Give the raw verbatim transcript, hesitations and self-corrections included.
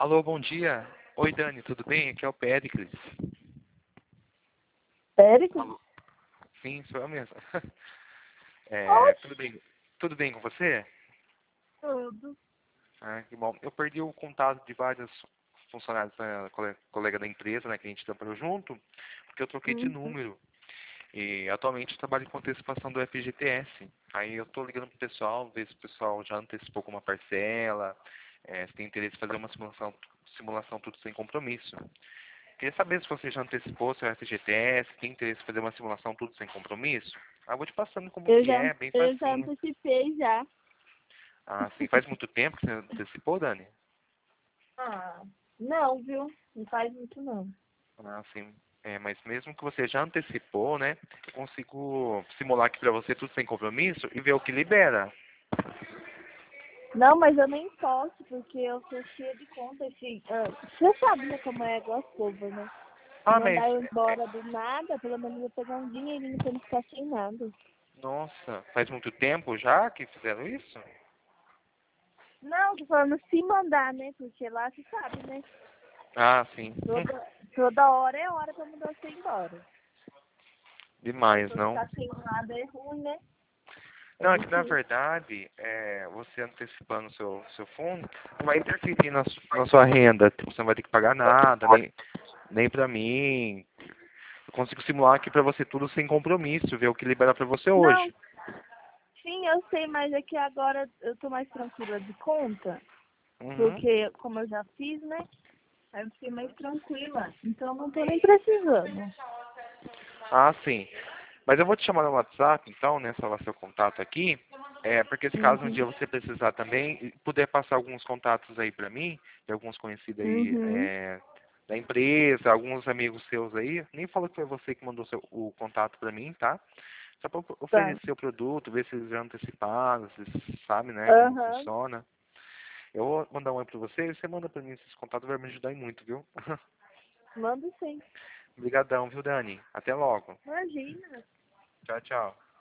Alô, bom dia. Oi, Dani, tudo bem? Aqui é o Péricles. Péricles? Alô? Sim, sou eu mesmo. É, Oxe, tudo bem? Tudo bem com você? tudo. Ah, que bom. Eu perdi o contato de vários funcionários, da cole- colega da empresa, né, que a gente trabalhou junto, porque eu troquei de Uhum. número. E atualmente eu trabalho com antecipação do F G T S. Aí eu tô ligando pro pessoal, ver se o pessoal já antecipou com uma parcela, é, se tem interesse em fazer uma simulação, simulação tudo sem compromisso. Queria saber se você já antecipou seu F G T S, tem interesse em fazer uma simulação tudo sem compromisso? Ah, vou te passando como Eu que já, é, bem eu já facinho. antecipei já. Ah, sim, faz muito tempo que você antecipou, Dani? Ah, não, viu? Não faz muito não. Ah, sim. É, mas mesmo que você já antecipou, né, eu consigo simular aqui pra você tudo sem compromisso e ver o que libera. Não, mas eu nem posso, porque eu sou cheia de conta. Assim, ah, você sabe, né, como é Gostover, né? Se Ah, mas, mandar eu embora do nada, pelo menos eu pegar um dinheirinho pra não ficar sem nada. nossa, faz muito tempo já que fizeram isso? Não, tô falando se mandar, né? Porque lá você sabe, né? Ah, sim. Toda, toda hora é hora pra mudar você embora. A Demais, pessoa não? ficar sem nada é ruim, né? É Não, é que na difícil. verdade, é, você antecipando o seu, seu fundo, não vai interferir na, su- na sua renda. Tipo, você não vai ter que pagar nada, nem, nem pra mim. Eu consigo simular aqui pra você tudo sem compromisso, ver o que libera pra você Não, hoje. sim, eu sei, mas é que agora eu tô mais tranquila de conta, Uhum. porque como eu já fiz, né? Aí eu fiquei mais tranquila. Então eu não tô nem precisando. Ah, sim. Mas eu vou te chamar no WhatsApp, então, né, salvar seu contato aqui, é, porque se caso um dia Uhum. você precisar também, e puder passar alguns contatos aí pra mim, de alguns conhecidos aí Uhum. é, da empresa, alguns amigos seus aí, nem fala que foi você que mandou seu, o contato pra mim, tá? Só pra Tá. oferecer o produto, ver se eles já anteciparam, se eles sabem, né, como Aham. funciona. Eu vou mandar um oi pra você e você manda pra mim esses contatos, vai me ajudar em muito, viu? Manda sim. Obrigadão, viu, Dani? Até logo. Imagina. Tchau, tchau.